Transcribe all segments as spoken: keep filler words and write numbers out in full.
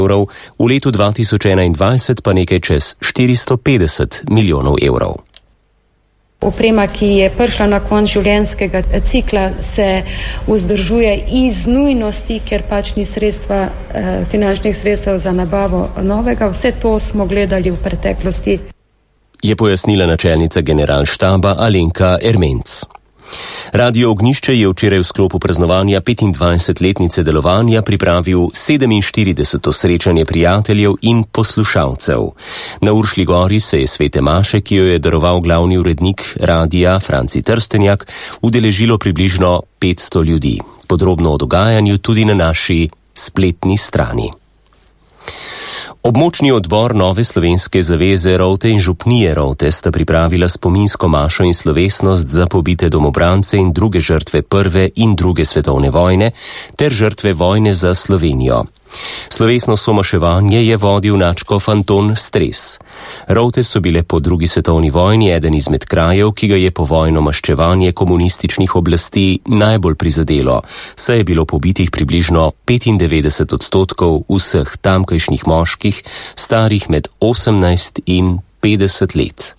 evrov, v letu dva tisoč enaindvajset pa nekaj čez štiristo petdeset milijonov evrov. Oprema, ki je prišla na konec življenjskega cikla, se vzdržuje iz nujnosti, ker pač ni sredstva, finančnih sredstev za nabavo novega. Vse to smo gledali v preteklosti. Je pojasnila načelnica generalštaba Alenka Ermenc. Radio Ognjišče je včeraj v sklopu praznovanja petindvajsetletnice delovanja pripravil sedeminštirideseto srečanje prijateljev in poslušalcev. Na Uršlji gori se je svete maše, ki jo je daroval glavni urednik radia Franci Trstenjak, udeležilo približno petsto ljudi. Podrobno o dogajanju tudi na naši spletni strani. Območni odbor Nove slovenske zaveze Rovte in župnije Rovte sta pripravila spominsko mašo in slovesnost za pobite domobrance in druge žrtve prve in druge svetovne vojne ter žrtve vojne za Slovenijo. Slovesno somaševanje je vodil nadškof Anton Stres. Rovte so bile po drugi svetovni vojni eden izmed krajev, ki ga je povojno maščevanje komunističnih oblasti najbolj prizadelo, saj je bilo pobitih približno petindevetdeset odstotkov vseh tamkajšnjih moških, starih med osemnajst in petdeset let.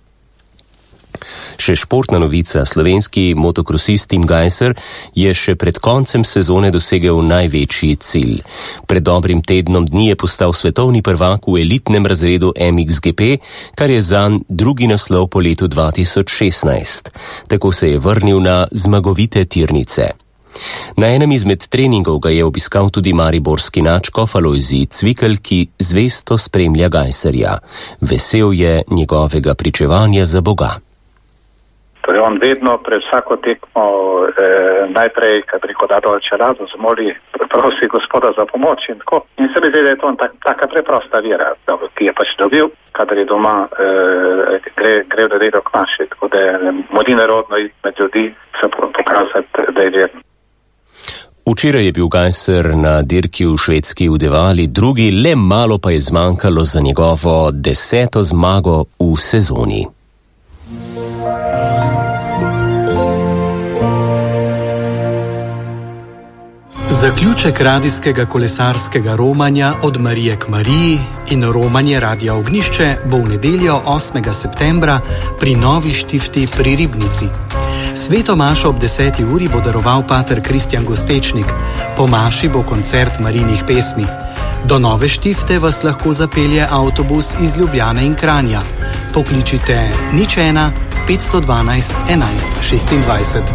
Še športna novica, slovenski motokrosist Tim Gajser je še pred koncem sezone dosegel največji cilj. Pred dobrim tednom dni je postal svetovni prvak v elitnem razredu M X G P, kar je zanj drugi naslov po letu dva tisoč šestnajst. Tako se je vrnil na zmagovite tirnice. Na enem izmed treningov ga je obiskal tudi mariborski nadškof Alojzij Cvikl, ki zvesto spremlja Gajserja. Vesel je njegovega pričevanja za Boga. Torej on vedno pred vsako tekmo eh, najprej, kad preko da dol čelado, zmoli, prosi gospoda za pomoč in tako. In se mi zdi, da je to tak, taka preprosta vera, ki je pač dobil, kadar je doma, eh, gre, gre v delo k naši, tako da modi narodno iti med ljudi, se pokazati, da je verno. Včeraj je bil Gajser na dirki v švedski Udevali, drugi, le malo pa je zmanjkalo za njegovo deseto zmago v sezoni. Zaključek radijskega kolesarskega romanja od Marije k Mariji in romanje Radia Ognjišče bo v nedeljo osmega septembra pri Novi Štifti pri Ribnici. Sveto mašo ob deseti uri bo daroval pater Kristjan Gostečnik. Po maši bo koncert Marijinih pesmi. Do Nove Štifte vas lahko zapelje avtobus iz Ljubljane in Kranja. Pokličite nič ena petsto dvanajst enajst šestindvajset.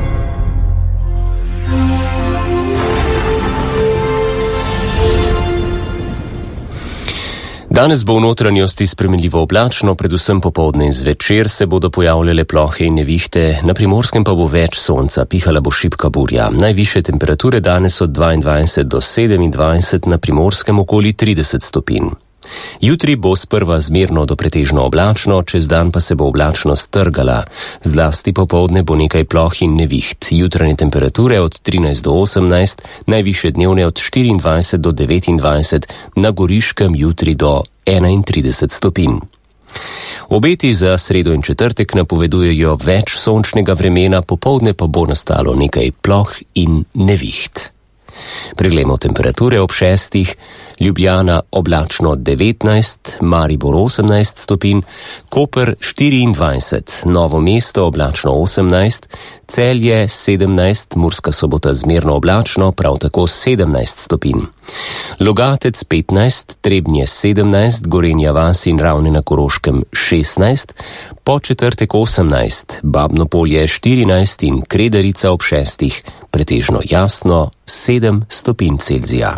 Danes bo v notranjosti spremenljivo oblačno, predvsem popoldne in zvečer se bodo pojavljale plohe in nevihte, na Primorskem pa bo več sonca, pihala bo šibka burja. Najvišje temperature danes od dvaindvajset do sedemindvajset, na Primorskem okoli trideset stopinj. Jutri bo sprva zmerno do pretežno oblačno, čez dan pa se bo oblačnost trgala. Zlasti popoldne bo nekaj ploh in neviht. Jutranje temperature od trinajst do osemnajst, najvišje dnevne od štiriindvajset do devetindvajset, na Goriškem jutri do enaintrideset stopinj. Obeti za sredo in četrtek napovedujejo več sončnega vremena, popoldne pa bo nastalo nekaj ploh in neviht. Preglejmo temperature ob šestih, Ljubljana oblačno devetnajst, Maribor osemnajst stopinj, Koper štiriindvajset, Novo mesto oblačno osemnajst, Celje sedemnajst, Murska Sobota zmerno oblačno, prav tako sedemnajst stopinj. Logatec petnajst, Trebnje sedemnajst, Gorenja vas in Ravne na Koroškem šestnajst, Podčetrtek osemnajst, Babno Polje štirinajst in Kredarica ob šestih, pretežno jasno sedem stopinj Celzija.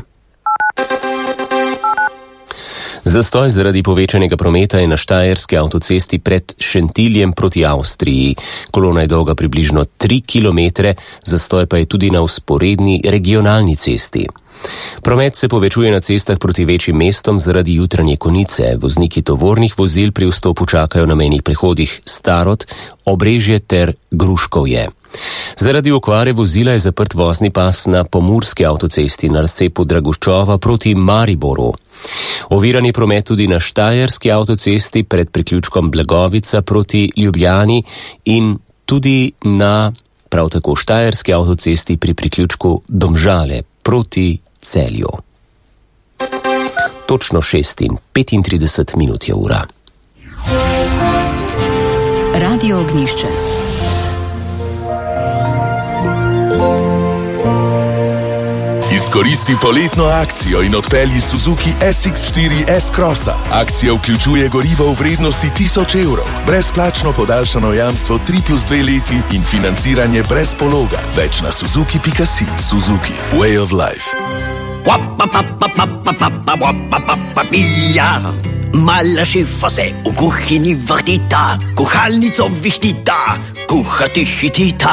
Zastoj zaradi povečanega prometa je na štajerski avtocesti pred Šentiljem proti Avstriji. Kolona je dolga približno tri kilometre, zastoj pa je tudi na vzporedni regionalni cesti. Promet se povečuje na cestah proti večjim mestom zaradi jutranje konice. Vozniki tovornih vozil pri vstopu čakajo na mejnih prehodih Starod, Obrežje ter Gruškovje. Zaradi okvare vozila je zaprt vozni pas na pomurski avtocesti na razcepu Draguščova proti Mariboru. Oviran je promet tudi na štajerski avtocesti pred priključkom Blagovica proti Ljubljani in tudi na prav tako štajerski avtocesti pri priključku Domžale proti Celju. Točno šest in petintrideset minut je ura. Radio Ognjišče. Izkoristi poletno akcijo in odpelji Suzuki S X štiri S-Crossa. Akcija vključuje gorivo v vrednosti tisoč evrov, brezplačno podaljšano jamstvo tri plus dve leti in financiranje brez pologa. Več na suzuki pika si. Suzuki. Way of life. Mala šefa se v kuhinji vrtita, kuhalnico vihtita, kuhati šitita.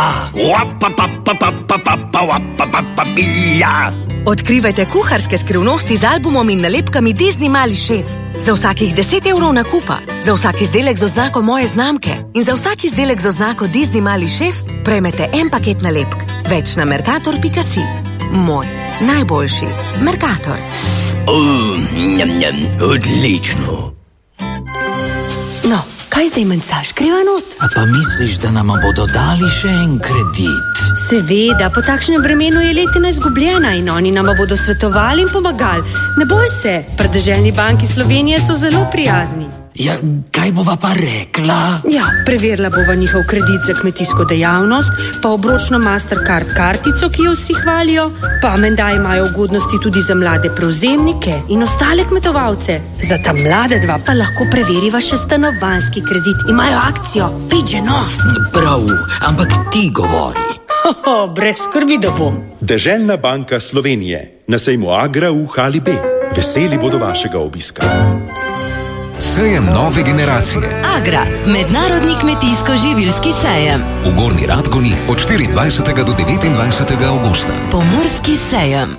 Odkrivajte kuharske skrivnosti z albumom in nalepkami Disney Mali šef. Za vsakih deset evrov nakupa, za vsak izdelek z oznako moje znamke in za vsak izdelek z oznako Disney Mali šef prejmete en paket nalepk. Več na mercator pika si. Moj najboljši Mercator. Uh, njam, njam, odlično. No, kaj zdaj mencaš, kriva not? A pa misliš, da nama bodo dali še en kredit? Seveda, po takšnem vremenu je letina izgubljena in oni nama bodo svetovali in pomagali. Ne boj se, pri Deželni banki Slovenije so zelo prijazni. Ja, kaj bova pa rekla? Ja, preverila bova njihov kredit za kmetijsko dejavnost, pa obročno Mastercard kartico, ki jo vsi hvalijo, pa menda imajo ugodnosti tudi za mlade prevzemnike in ostale kmetovalce. Za ta mlade dva pa lahko preveriva še stanovanjski kredit. Imajo akcijo, pejče no. Prav, ampak ti govori. Hoho, brez skrbi, da bom. Deželna banka Slovenije, na sejmu Agra v Hali B. Veseli bodo vašega obiska. Sejem nove generacije. Agra, mednarodni kmetijsko-živilski sejem. V Gornji Radgoni od štiriindvajsetega do devetindvajsetega avgusta. Pomurski sejem.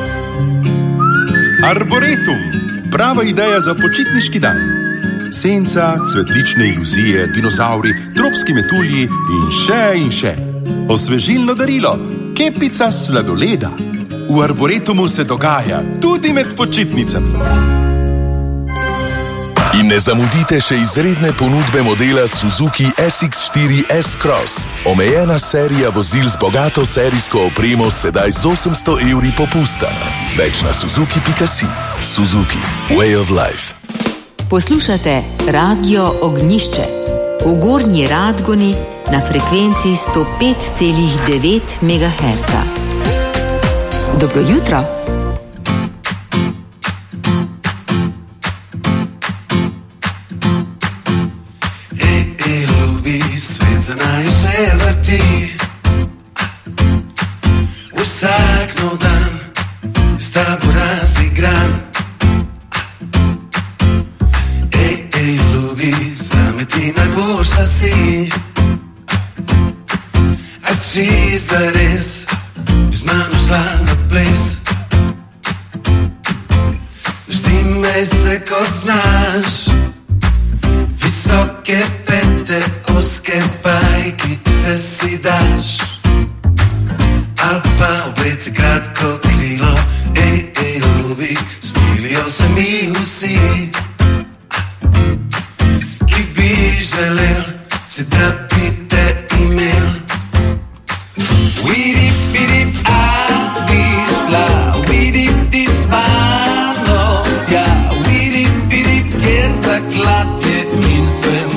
Arboretum, prava ideja za počitniški dan. Senca, cvetlične iluzije, dinozauri, tropski metulji in še in še. Osvežilno darilo, kepica sladoleda. V Arboretumu se dogaja tudi med počitnicami. In ne zamudite še izredne ponudbe modela Suzuki S X štiri S-Cross. Omejena serija vozil z bogato serijsko opremo sedaj z osemsto evri popusta. Več na suzuki pika si. Suzuki. Way of life. Poslušate Radio Ognjišče. V Gornji Radgoni na frekvenci sto pet celih devet megaherca. Dobro jutro. Za naju se vrti vsak nov dan, s tabo razigran. Ej, ej, ljubi, zame ti najboljša si. A či zares bi z mano šla na ples? Ždi me se kot znaš, visoke pete, oske pajkice si daš, al pa oblece kratko krilo. Ej, ej, ljubi, smilijo se mi vsi, ki bi želel si, da bi te imel. Vidip, vidip, a bi šla, vidip, dip z mano tja, vidip, vidip, kjer zaklad je in se